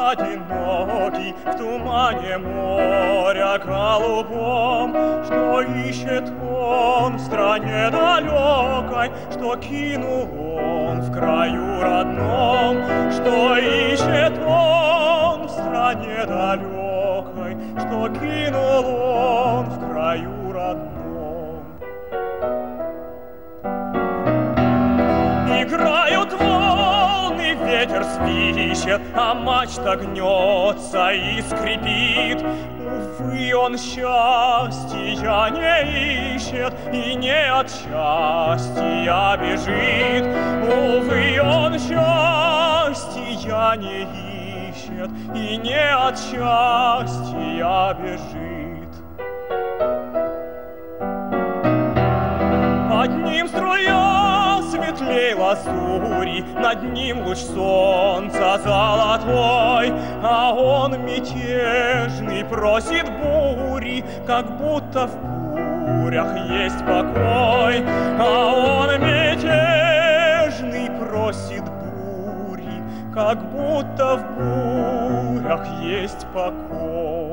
одинокий в тумане моря голубом, что ищет он в стране далекой, что кинул он в краю родном, что ищет он в стране далекой, что кинул он в краю родном. Играют волны, ветер свищет, а мачта гнется и скрипит. Увы, он счастья не ищет и не от счастья бежит. Увы, он счастья не ищет и не от счастья бежит. Под ним струя светлей лазури, над ним луч солнца золотой, а он мятежный просит бури, как будто в бурях есть покой. А он мятежный просит бури, как будто в бурях есть покой.